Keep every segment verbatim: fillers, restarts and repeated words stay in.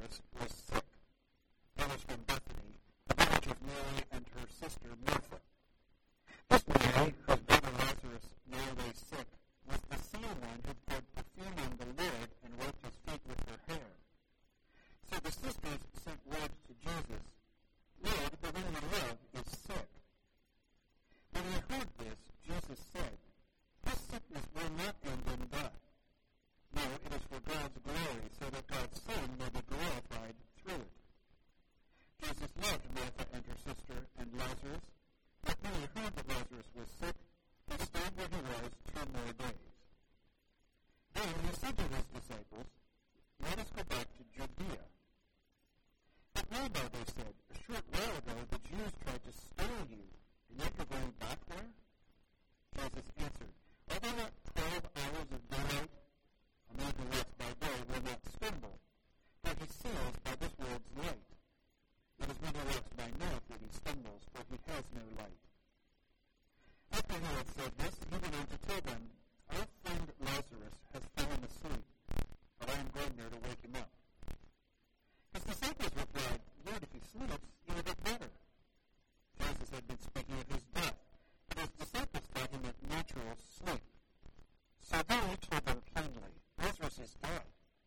Lazarus was sick. He was from Bethany, the village of Mary and her sister Martha. This Mary, whose brother Lazarus now lay sick, was the same one who poured perfume on the Lord and wiped his feet with her hair. So the sisters sent word to Jesus, "Lord, the one you love is sick." When he heard this, Jesus said, "This sickness will not end in death. No, it is for God's glory, so that God's Son may be glorified through it." Jesus loved Martha and her sister and Lazarus, but when he heard that Lazarus was sick, he stayed where he was two more days. Then he said to his disciples, "Let us go back to Judea." "But Rabbi," they said, "a short while ago the Jews tried to stone you, and yet you're going back there?" Jesus answered, "Are there not twelve hours of daylight? A man who walks by day will not stumble, for he sees by this world's light. It is when he walks by night that he stumbles, for he has no light." After he had said this, he went on to tell them, "Our friend Lazarus has fallen asleep, but I am going there to wake him up." His disciples replied, "Lord, if he sleeps, he will get better." Jesus had been speaking of his death, but his disciples thought he meant natural sleep. So then he told them plainly, "Lazarus is dead,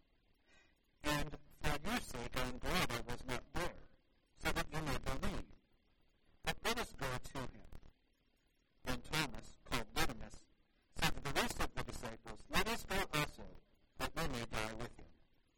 and for your sake I am glad I was not there, so that you may believe. But let us go to him." Then Thomas, called Didymus, said to the rest of the disciples, "Let us go also, that we may die with him."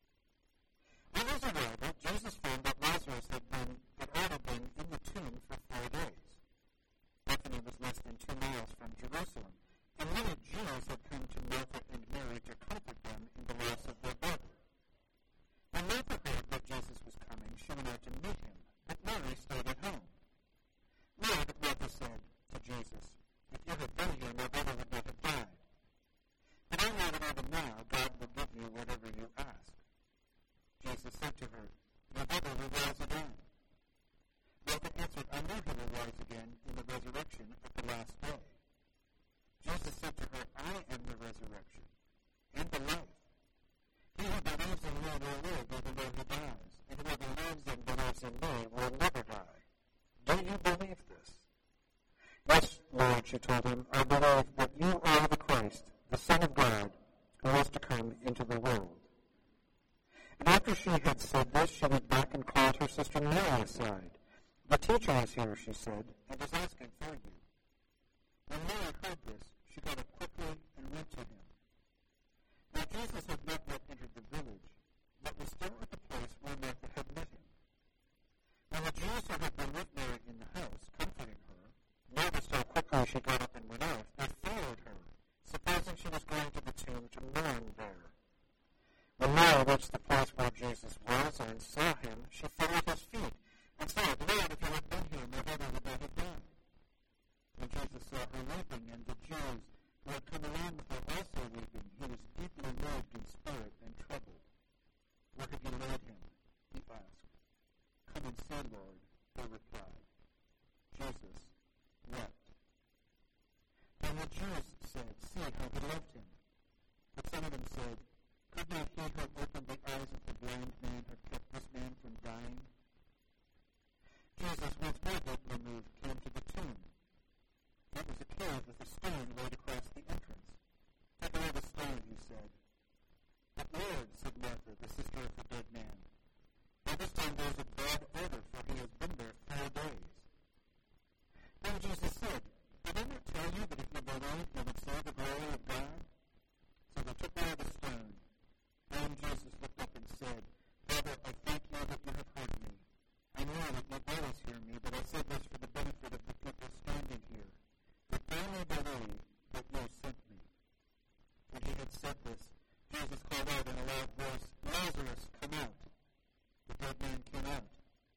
On his arrival, Jesus found that Lazarus had been had already been in the tomb for four days. Bethany was less than two miles from Jerusalem, and many Jews had come to Martha and Mary to comfort them in the loss of their brother. When Martha heard that Jesus was coming, she went out to meet him, but Mary stayed at home. "Lord," Martha said to Jesus, "if you had been here, my brother would not have died. But I know that even now God will give you whatever you ask." Jesus said to her, "Your brother will rise again." Martha answered, "I know he will rise again in the resurrection at the last day." Jesus said to her, "I am the resurrection and the life. He who believes in me will live even though he dies, and whoever lives and believes in me will never die. Do you believe this?" "Yes, Lord," she told him, "I believe that you are the Christ, the Son of God, who is to come into the world." And after she had said this, she went back and called her sister Mary aside. "The teacher is here," she said, "and is asking for you." When Mary heard this, she got up quickly and went to him. Now Jesus had not yet entered the village, but was still at the place where Martha had met him. When the Jews who had been with Mary in the house, comforting her, noticed how quickly she got up and went out, they followed her, supposing she was going to the tomb to mourn there. When Mary reached the place where Jesus was and saw him, she fell at his feet and said, "Lord, if you had been here, my brother would not have died." When Jesus saw her weeping, and the Jews who had come along with her also weeping, he was deeply moved in spirit and troubled. "Where have you laid him?" he asked. "Come and see, Lord," they replied. Jesus wept. Then the Jews said, "See how he loved him." But some of them said, "Could not he who opened the eyes of the blind man have kept this man from dying?" Jesus, once more deeply moved, came to the tomb. It was a cave with a stone laid across the entrance. "Take away the stone," he said. "But Lord," said Martha, the sister of the dead man, "by this time there is a bad odor, for he has been there four days." Then Jesus said, "Did I not tell you that if you believe, you would see the glory of God?" So they took away the stone. Then Jesus looked up and said, "Father, I thank you that you have heard me. I know that you always hear me, but I say this for the benefit of the people standing here, that they may believe that you sent me." When he had said this, Jesus called out in a loud voice, "Lazarus, come out." The dead man came out,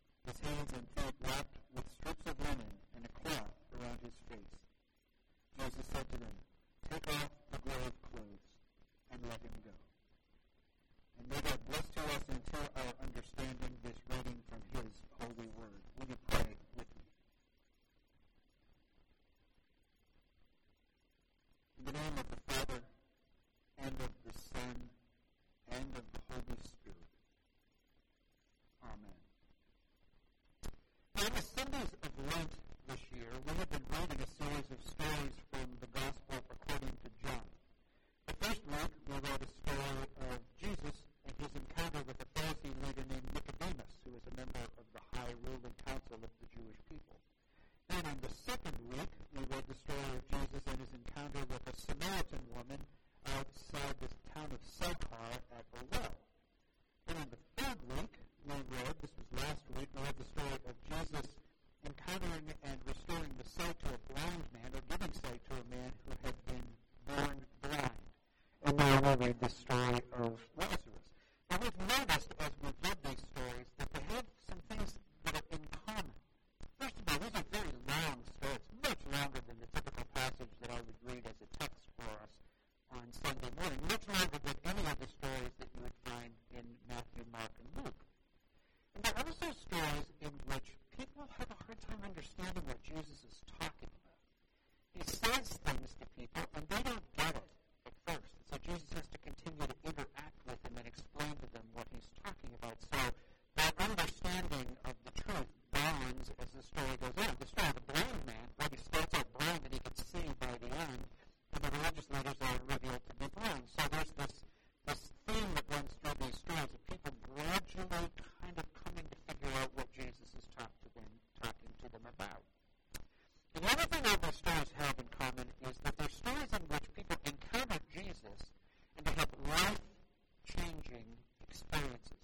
stories from the Gospel according to John. The first week, we read a story of Jesus and his encounter with a Pharisee leader named Nicodemus, who was a member of the high ruling council of the Jewish people. Then on the second week, we read the story of Jesus and his encounter with a Samaritan woman outside the town of Sychar at a well. Then on the third week, we read, this was last week, we read the story of Jesus encountering and restoring the sight to a blind man, or giving sight to a man who had been born blind. And now we read the story of Lazarus. Now we've noticed as we've read these stories that they have some things that are in common. First of all, these are very long stories, much longer than the typical passage that I would read as a text for us on Sunday morning, much longer than any of the stories that you would find in Matthew, Mark, and Luke. And they're also stories in which people have a hard time understanding what Jesus is talking about. He says things to people, and they don't get it at first. So Jesus has to continue to interact with them and explain to them what he's talking about. So that understanding of the truth dawns as the story goes on. The story of the blind man, well, he starts out blind and he can see by the end, and the religious leaders are revealed to be blind. So there's this, this theme that runs through these stories of people gradually kind of coming to figure out what Jesus is talk to them, talking to them about. And the other thing all those stories have in common is that they're stories in which people encounter Jesus and they have life-changing experiences.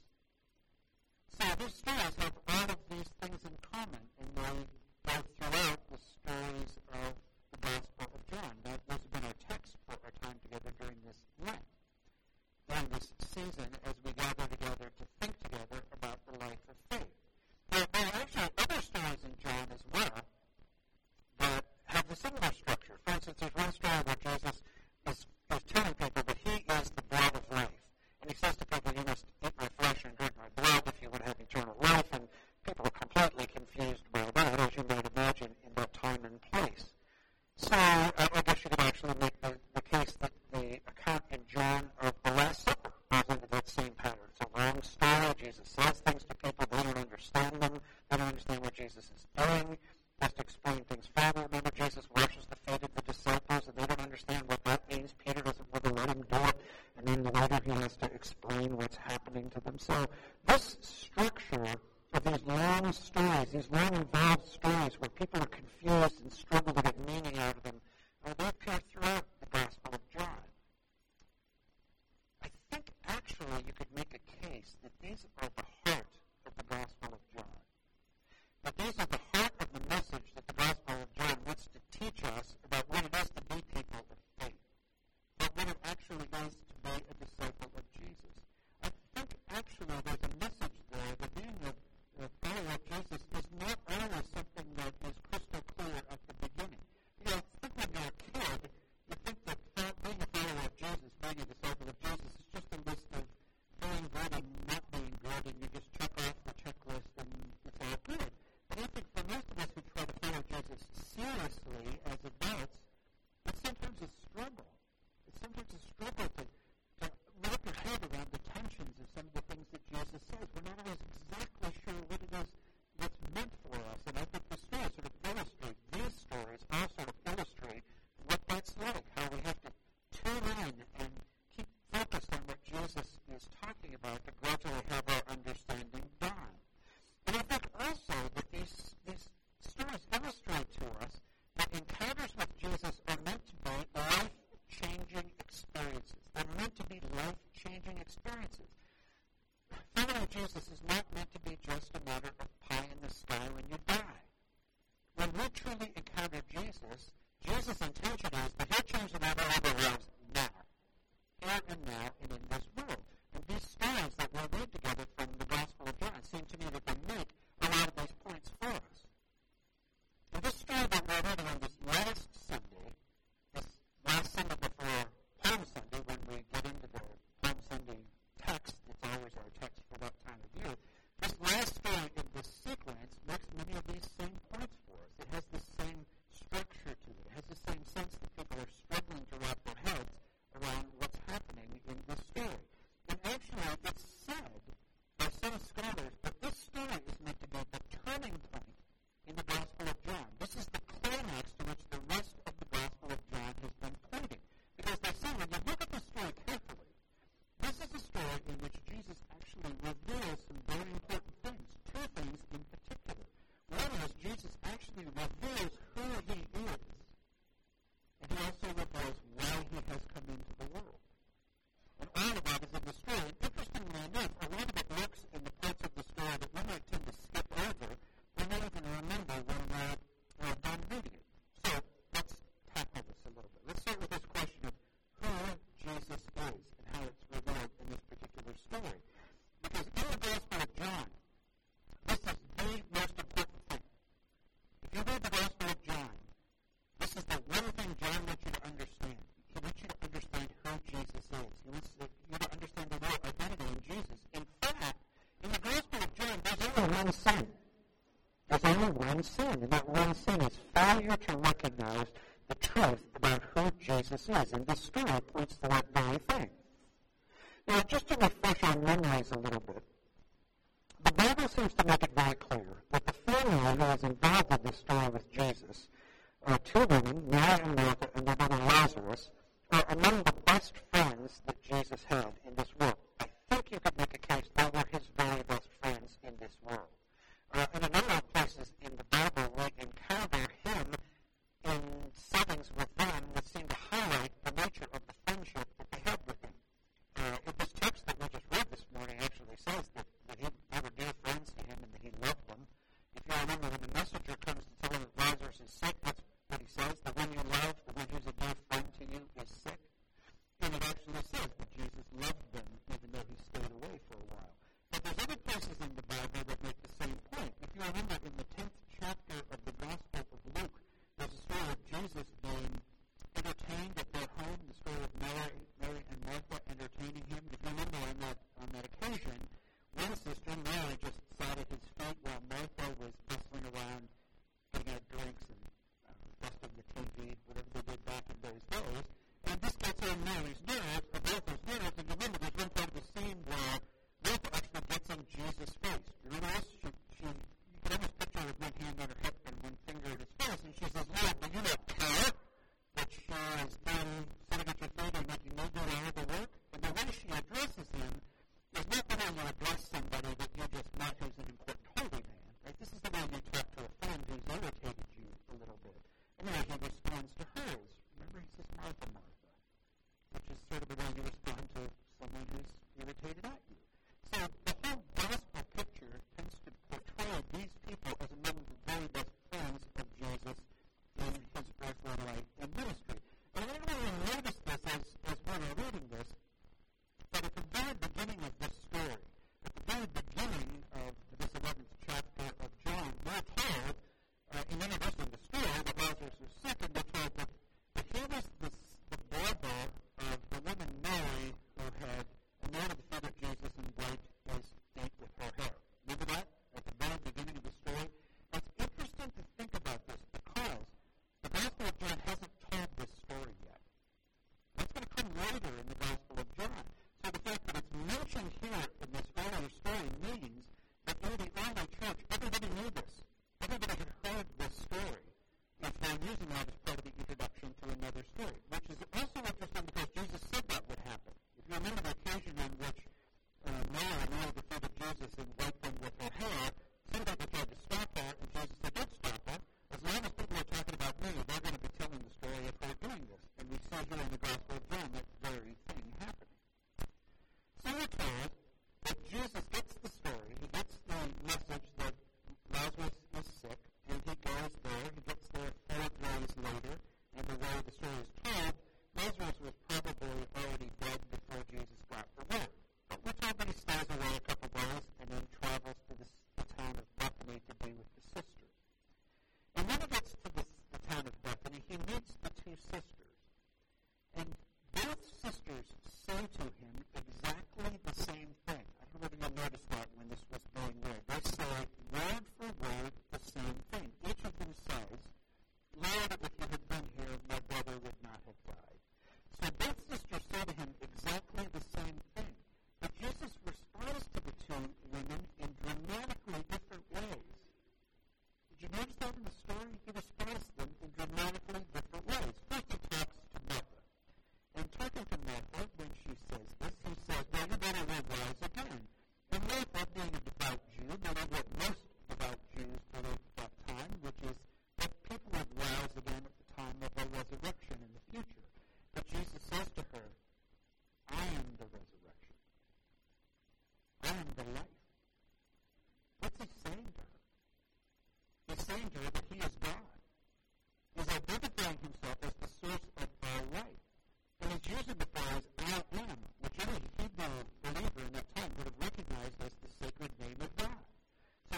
So these stories have all of these things in common, and they go throughout the stories of the Gospel of John. That, those have been our text for our time together during this Lent, during this season as we gather together to think together about the life of faith. There, there are actually other stories in John as well that have a similar structure. For instance, there's one story where Jesus is, is telling people that he is the bread of life. And he says to people, you must eat my flesh and drink my blood if you would have eternal life. And people are completely confused by that, as you might imagine, in that time and place. So uh, I guess you could actually make the, the case that the account in John of the Last Supper falls into that same pattern. It's a long story. Jesus says things to people. They don't understand them. They don't understand what Jesus is doing. He has to explain things further. Remember, Jesus washes the feet of the disciples, and they don't understand what that means. Peter doesn't want to let him do it. And then later he has to explain what's happening to them. So this structure of these long stories, these long involved stories where people are confused and struggle to get meaning out of them, uh, they appear throughout the Gospel of John. I think actually you could make a case that these are the heart of the Gospel of John. That these are the heart of the message that the Gospel of John wants to teach us about what it is to be people of faith. About what it actually is to be a disciple of Jesus. I think actually there's a message there that being a, a follower of Jesus is not always something that is crystal clear at the beginning. You know, I think when you're a kid, you think that being a follower of Jesus, being a disciple of Jesus, is just a list of being good and not being good, and you just check off the checklist and it's all good. But I think for most of us who try to follow Jesus seriously as adults, it's sometimes a struggle. It's sometimes a struggle to, to wrap your head around the tensions of some of the things that Jesus says. We're not always exactly sure what it is that's meant for us. And I think the stories sort of illustrate, these stories all sort of illustrate what that's like, how we have to tune in and keep focused on what Jesus is talking about to gradually have our understanding dawn. And I think also that these, these stories illustrate to us that encounters with Jesus are meant to be life-changing experiences. They're meant to be life-changing experiences. Following Jesus is not meant to be just a matter of pie in the sky when you die. When we truly encounter Jesus, Jesus' intention is that he'll change the matter of our lives now. Here and now and in this world. And these stories that we read together from the Gospel of John seem to me that they make a lot of these points for us. And this story that we're reading on this last Sunday, this last Sunday before Palm Sunday, when we get into the Palm Sunday text, it's always our text for that time of year, this last story in this sequence makes many of these same points for us. It has the same structure to it. It has the same sense that people are struggling to wrap their heads around what's happening in only one sin. There's only one sin, and that one sin is failure to recognize the truth about who Jesus is. And this story points to that very thing. Now, just to refresh our memories a little bit, the Bible seems to make it very clear that the family who is involved in this story with Jesus, uh, two women, Mary and Martha, and their brother Lazarus, are among the best friends that Jesus had in this world. I think you could make a case they were his very best friends in this world. Uh, in a number of places in the Bible, we encounter him in settings with them that seem to highlight the nature of the friendship that they had with him. Uh, in this text that we just read this morning actually says that, that he, they were dear friends to him and that he loved them. If you remember, when the messenger comes to tell him that Lazarus is sick, that's what he says. The one you love, the one who's a dear friend to you, is sick. And it actually says that Jesus loved them even though he stayed away for a while. But there's other places in the Bible that make the same point. If you remember, in the tenth chapter of the Gospel of Luke, there's a story of Jesus being entertained at their home, the story of Mary, Mary and Martha entertaining him. If you remember, on that, on that occasion, one sister, Mary, just sat at his feet while Martha was bustling around, getting out drinks and uh, busting the T V, whatever they did back in those days. And this gets on Mary's nerves, or Martha's nerves, and remember, there's one part of the scene where Martha actually gets on Jesus' face. You remember this? She, she, you can almost picture her with one hand on her hip and one finger at his face, and she says, Lord, will you not care that she is done sitting at your feet and making no good out of the work? And the way she addresses him is not the way you address somebody that you just met who's an important holy man, right? This is the way you talk to a friend who's irritated you a little bit. And the way he responds to her is, remember, he says, Martha, Martha, which is sort of the way you respond to someone who's irritated at you. So the whole gospel picture tends to portray these people as among the very best friends of Jesus in his earthly life and ministry. And I don't really notice this as, as we were reading this, but at the very beginning of this story, at the very beginning of this eleventh chapter of John, we're told, uh, in introducing the story, that Lazarus was sick, and we're told that, that he was the, the brother of the woman Mary who had anointed the feet of Jesus and wiped his feet with her hair. Remember that at the very beginning of the story? It's interesting to think about this because the Gospel of John hasn't told this story yet. That's going to come later in the Gospel of John. So the fact that it's mentioned here in this earlier story means that in the early church, everybody knew this. Everybody had heard this story if they're using that as part of the introduction to another story, which is also interesting because Jesus said that would happen. If you remember the occasion on which uh, Mary anointed the feet of Jesus and wiped them with her hair, some people tried to stop her, and Jesus said, don't stop her. As long as people are talking about me, they're going to be telling the story of her doing this. And we see here in the Gospel of John that very thing happening. So we're told that Jesus gets the story, he gets the message that Lazarus is sick, and he goes there. He gets there four days later, and the way the story is told, Lazarus was probably already dead before Jesus got the word. But we're told that he stays away a couple days and then travels to the, the town of Bethany to be with the sisters. And when he gets to the, the town of Bethany, he meets the two sisters. And both sisters say to him exactly the same thing. I don't know whether you noticed that when this was being read. They say word for word the same thing. Each of them says, Lord, if you had been here, my brother would not have died. So both sisters say to him exactly the same thing. But Jesus responds to the two women in dramatically different ways. Did you notice that in the story? He responds to them in dramatically different ways. First he talks to Martha. And talking to Martha, when she says this, he says, well, your brother will rise again. And Martha, being a devout Jew, doing what most devout Jews did at that time, which is that people would rise again at the time of a resurrection in the future. But Jesus says to her, I am the resurrection. I am the life. What's he saying to her? He's saying to her that he is God. He's identifying himself as the source of our life. And he's using the phrase, I am, which any Hebrew believer in that time would have recognized as the sacred name of God.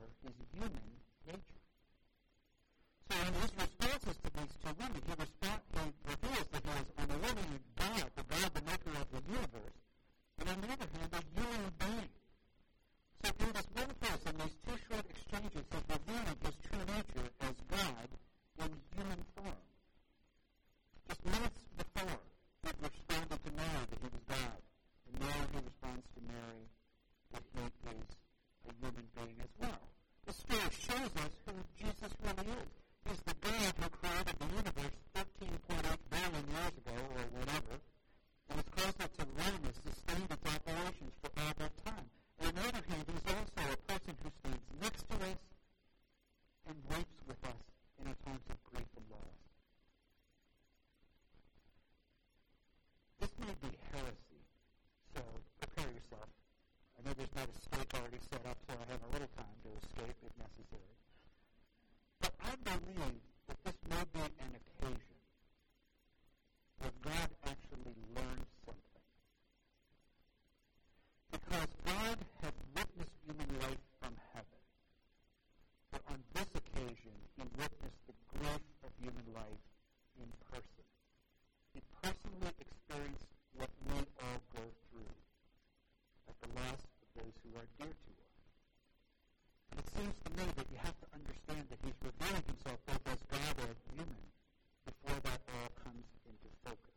his human nature. So in his responses to these two women, he, resp- he reveals that he is on the one hand God, the God, the maker of the universe, and on the other hand, a human being. So in this one verse, in these two short exchanges, he's revealing his true nature as God in human form. Just minutes before, he responded to Mary that he was God. And now he responds to Mary that he is a human being as well. The story shows us who Jesus really is. He's the God who created the universe thirteen point eight billion years ago, or whatever, and has caused it to run and sustain its operations for all that time. And on the other hand, he's also a person who stands next to us and weeps with us in our times of grief and loss. This may be heresy, so prepare yourself. I know there's not a escape already set up, so I have a little time to escape if necessary. But I believe that this may be an occasion where God actually learned something. Because God had witnessed human life from heaven. But on this occasion, he witnessed the grief of human life in person. He personally experienced what we all go through at the loss of those who are dear to us. And it seems to me that you have to understand that he's revealing himself both as God and human before that all comes into focus.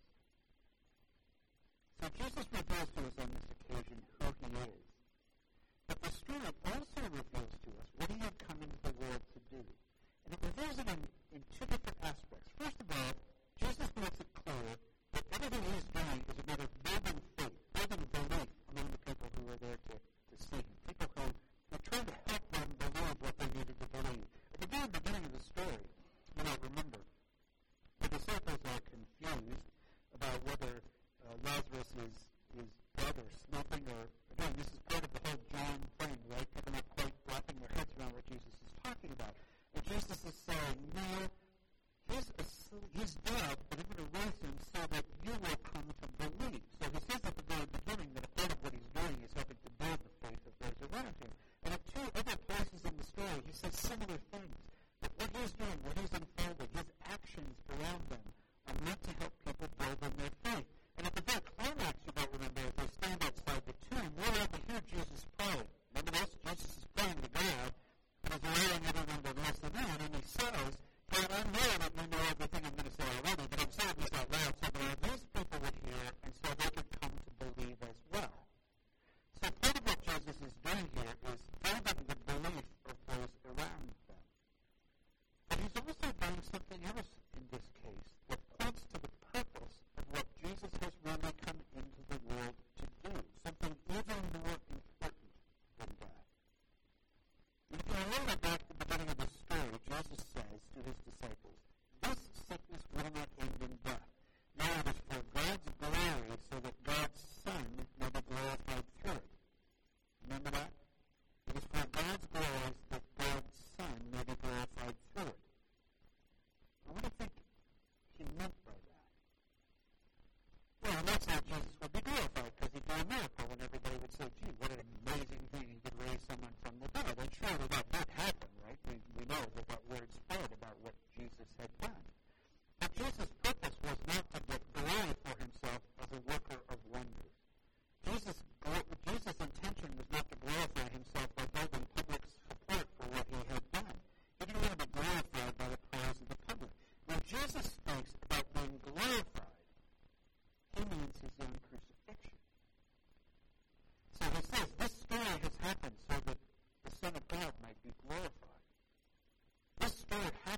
So Jesus reveals to us on this occasion who he is. But the story also reveals to us what he had come into the world to do. And it reveals it in, in two different aspects. First of all, Jesus makes it clear that everything he's doing is a matter of building faith, building belief among the people who are there to, to see him. People who are trying to help them believe what they needed to believe. At the very beginning of the story, you might remember, the disciples are confused about whether uh, Lazarus is, is dead or sleeping, or, again, this is part of the whole John thing, right? People not quite wrapping their heads around what Jesus is talking about. And Jesus is saying, no, he's, asleep, he's dead, but I'm going to raise him so that you will come to believe. So he says at the very beginning that a part of what he's doing is helping to build the faith of those around him. And at two other places in the story, he says similar things. But what he's doing, what he's unfolding, his actions around them are meant to help people build in their faith. And at the very climax, you might remember, as they stand outside the tomb, we're able to hear Jesus pray. Remember this? Jesus is praying to God, and he's allowing everyone to listen in, and he says, God, I know that you know everything I'm going to say already, but I'm saying this out loud so that these people would hear, and so they could come to believe as well. So part of what Jesus is doing here is building the belief of those around them. But he's also doing something else in this case that points to the purpose of what Jesus has really come into the world to do, something even more important than that. If you remember back at the beginning of the story, Jesus says to his disciples, this sickness will not end in death. Now it is for God's glory, so that God's Son may be glorified through it. Remember that? It is for God's glory, so that God's Son may be glorified through it. Now, what do you think he meant by that? Well, in that sense, Jesus would be glorified because he'd do a miracle, and everybody would say, gee, what an amazing thing, he could raise someone from the dead. And surely that did happen, right? We, we know that that word spread about what Jesus had done. But Jesus' purpose was not to get glory for himself as a worker of wonders. Jesus' Jesus' intention was not to glorify himself by building public support for what he had done. He didn't want to be glorified by the praise of the public. When Jesus speaks about being glorified, he means his own crucifixion. So he says, this story has happened so that the Son of God might be glorified. This story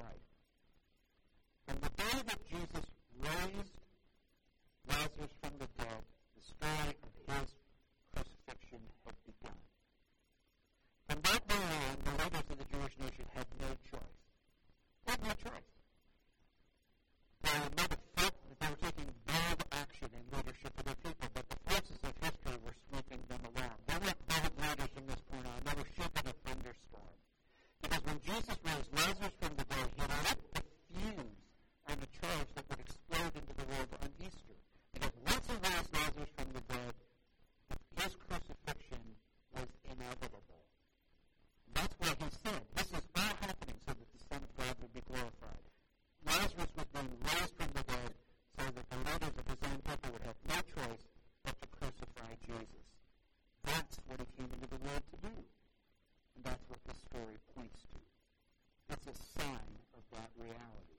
life. From the day that Jesus raised Lazarus from the dead, the story of his crucifixion had begun. From that day on, the leaders of the Jewish nation had no choice. They had no choice. They might have felt that they were taking bold action in leadership of their people, but the forces of history were sweeping them along. They weren't bold leaders from this point on. They were shaping a thunderstorm. Because when Jesus raised Lazarus from the dead, he lit the fuse on the charge that would explode into the world on Easter. Because once he raised Lazarus from the dead, his crucifixion was inevitable. That's why he said, this is all happening so that the Son of God would be glorified. Lazarus was being raised from the dead so that the leaders of his own people would have no choice but to crucify Jesus. That's what he came into the world to do. And that's what this story points to. It's a sign of that reality.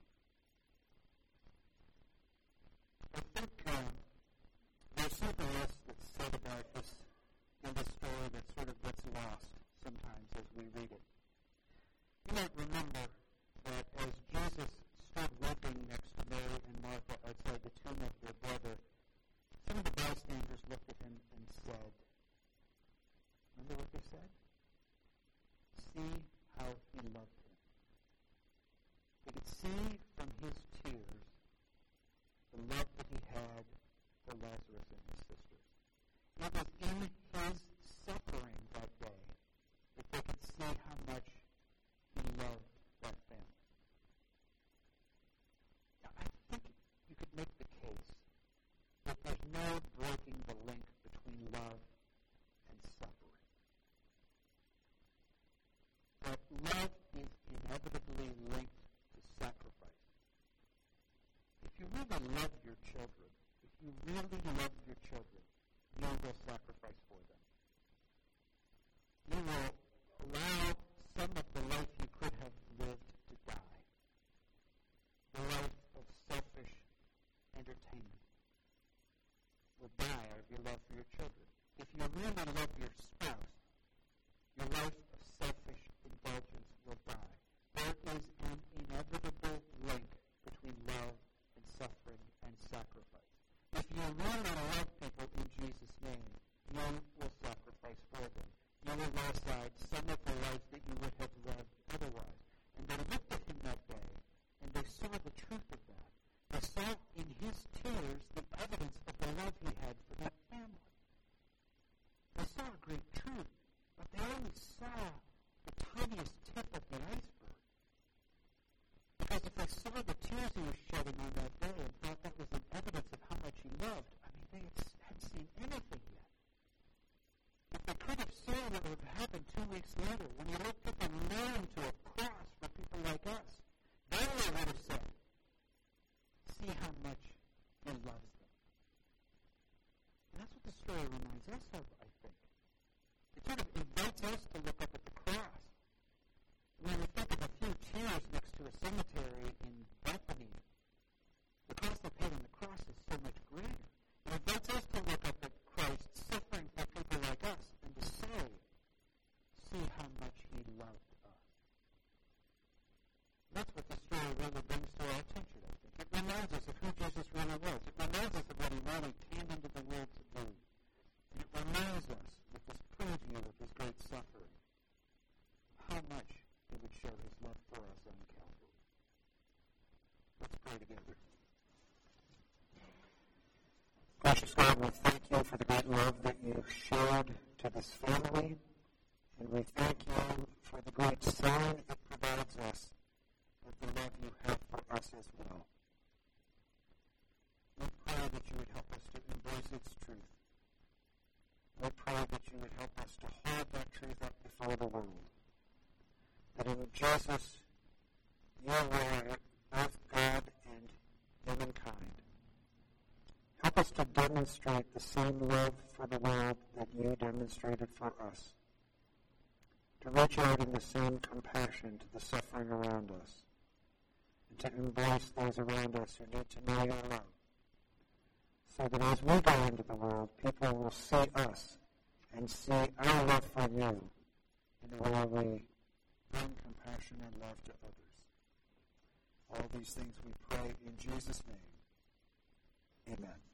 I think um, there's something else that's said about this in this story that sort of gets lost sometimes as we read it. You might remember that as Jesus stood weeping next to Mary and Martha outside the tomb of their brother, some of the bystanders looked at him and said, remember what they said? See how he loved him. They could see from his tears the love that he had for Lazarus and his sisters. It was in his suffering that day that they could see how much he loved that family. Now, I think you could make the case that there's no breaking the link between love and suffering. That love is inevitably linked to sacrifice. If you really love your children, if you really love your children, you will sacrifice for them. You will allow some of the life you could have lived to die. The life of selfish entertainment will die out of your love for your children. If you really love your spouse, your life of selfish indulgence will die. There is an inevitable link between love and suffering and sacrifice. If you really love people in Jesus' name, you will sacrifice for them. You will lay aside some of the life that you would have loved otherwise. And they looked at him that day, and they saw the truth of that. They saw in his tears the evidence of the love he had for that family. They saw a great truth, but they only saw the tiniest tip of the iceberg. Because if they saw the tears he was shedding on that day and thought that was an evidence of how much he loved, I mean, they had, hadn't seen anything yet. If they could have seen what would have happened two weeks later, when he led people kneeling to a cross for people like us, then they would have said, see how much he loves them. And that's what the story reminds us of, I think. It sort of invites us to look up at the cross. When we think of a few tears next to a cemetery in Bethany, the cost they paid on the cross is so much greater. It invites us to look up at Christ suffering for people like us and to say, see how much he loved us. That's what the story really brings to our attention, I think. It reminds us of who Jesus really was. It reminds us of what he really came into the world to do. And it reminds us, with this preview of his great suffering, how much he would show his love for us on Calvary. Let's pray together. Gracious God, we thank you for the great love that you showed to this family, and we thank you for the great sign it provides us with the love you have for us as well. We pray that you would help us to embrace its truth. We pray that you would help us to hold that truth up before the world. That in Jesus, you were both God and humankind. Help us to demonstrate the same love for the world that you demonstrated for us. To reach out in the same compassion to the suffering around us. And to embrace those around us who need to know your love. So that as we go into the world, people will see us and see our love for you in the way we bring compassion and love to others. All these things we pray in Jesus' name. Amen.